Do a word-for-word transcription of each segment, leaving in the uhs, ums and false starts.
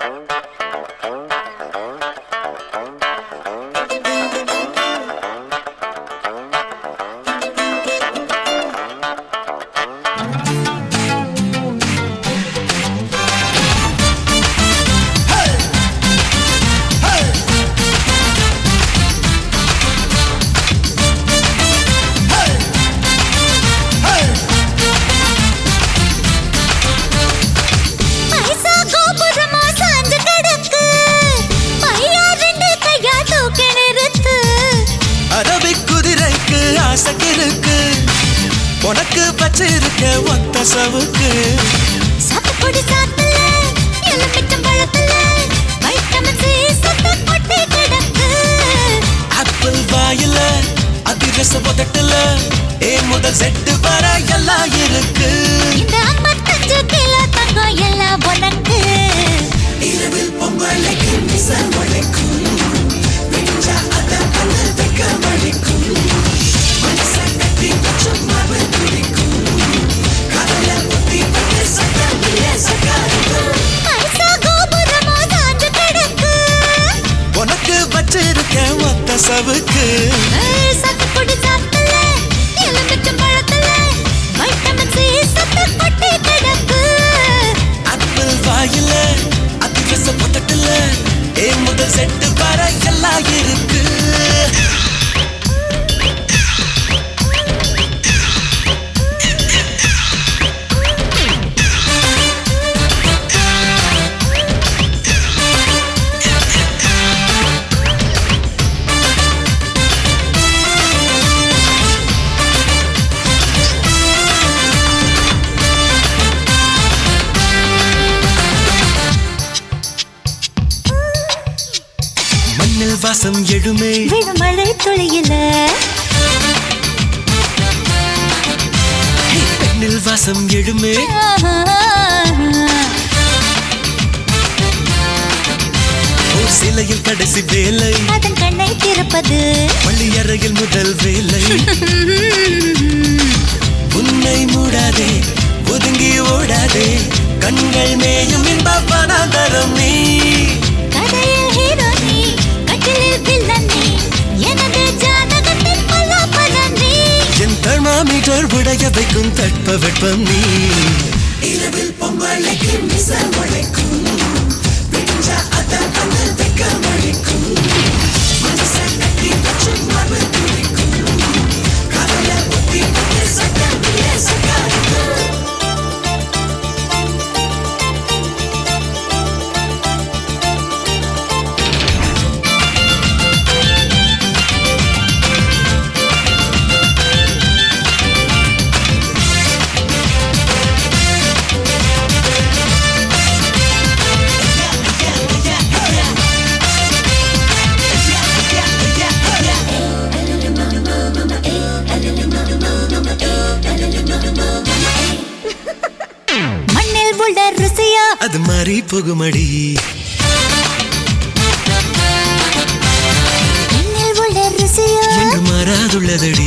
உனக்கு பச்சிருக்க ஒத்த சவுக்கு சாத்துக்குடி சாத்துல எலுமிச்சம் பழத்துல வைட்டமின் சி சத்து கொட்டி கிடக்கு. ஆப்பிள் வாயில அதிரச உதட்டுல ஏ முதல் செட்டு வர எல்லாம் இருக்கு. இந்த ஐம்பத்தஞ்சு கிலோ தங்கம் எல்லாம் உனக்கு. இரவில் பொங்கலைக்கு மிச முளைக்கும் விடிஞ்சா அத பண்ண வைக்க மடிக்கும். மனச கட்டி வச்சும் மாவு பிடிக்கும். கடல ஊத்தி பட்டு சட்டமில்ல சக்காரிக்கும். பைசா கோபுரமோ சாஞ்சு கிடக்கு. உனக்கு வச்சிருக்க ஒத்த சவுக்கு சாத்துக்குடி சாத்துல எலுமிச்சம் பழத்துல வைட்டமின் சி சத்து கொட்டி கிடக்கு. ஆப்பிள் வாயில அதிரச உதட்டுல ஏ முதல் செட்டு வர எல்லாம் இருக்கு. மண்ணில் வாசம் எழுமே விடுமழை துளியில பெண்ணில் வாசம் எழுமே. ஓர் சிலையில் கடைசி வேலை அதன் கண்ணை திறப்பது பள்ளி அறையில் முதல் வேலை. உன்னை மூடாதே ஒதுங்கி ஓடாதே கண்கள் மேயும் இன்ப வனாந்தரம் நீ. கதையில் ஹீரோ நீ கட்டிலில் வில்லன் நீ எனது ஜாதகத்தின் பலாபலன் நீ. என் தெர்மாமீட்டர் உடைய வைக்கும் தட்ப வெப்பம் நீ. இரவில் பொங்கலைக்கு மிச முளைக்கும் விடிஞ்சா அத பண்ண வைக்க மடிக்கும். மனச கட்டி வச்சும் மாவு பிடிக்கும். கடல ஊத்தி பட்டு சட்டமில்ல சக்காரிக்கும். மண்ணில் உள்ள ருசியா அது மாறி போகுமடி. மண்ணில் உள்ள ருசியா என்று மாறாதுள்ளதடி.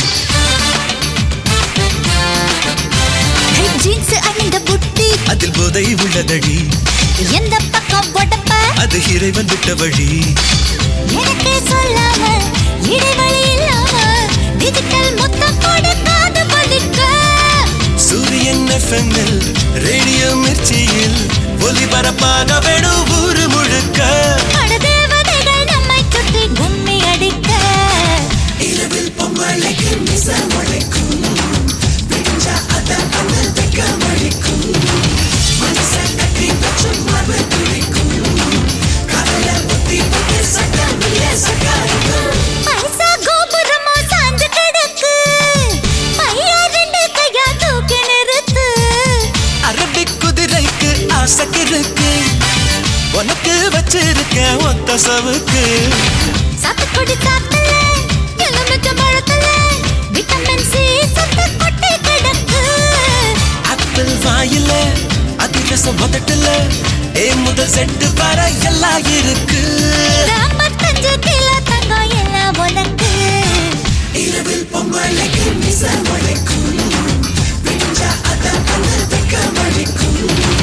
ஜீன்ஸ் அணிந்த புட்டி அதில் போதை உள்ளதடி. எந்த பக்கம் உடப்ப அது இறைவன் விட்ட வழி. எனக்கு சொல்லாம இடைவெளி இல்லாம டிஜிட்டல் மொத்தம் கொடுக்காது வலிக்க. சூரியன் எஃப்எம்மில் ரேடியோ மிர்ச்சியில் ஒலிபரப்பாக வேணும் ஊரு முழுக்க. படதேவதைகள் நம்மை சுற்றி கும்மி அடிக்க. இரவில் பொங்கலைக்கு மிச முளைக்கும் விடிஞ்சா அத பண்ண வைக்க மடிக்கும். மனச கட்டி வச்சும் மாவு பிடிக்கும். கடல ஊத்தி பட்டு சட்டமில்ல சக்காரிக்கும். பைசா கோபுரமோ சாஞ்சு கிடக்கு. பையா ரெண்டு கையா தூக்கி நிறுத்து. அரபிக் குதிரைக்கு ஆசைக்கிருக்கு. உனக்கு வச்சிருக்க ஒத்த சவுக்கு சாத்துக்குடி சாத்துல எலுமிச்சம் பழத்துல விட்டமின் சி சத்து கொட்டி கிடக்கு. ஆப்பிள் வாயில அதிரச உதட்டுல ஏ முதல் செட்டு வர எல்லாம் இருக்கு. இந்த ஐம்பத்தஞ்சு கிலோ தங்கம் எல்லாம் உனக்கு. இரவில் பொங்கலைக்கு மிச முளைக்கும் விடிஞ்சா அத பண்ண வைக்க மடிக்கும்.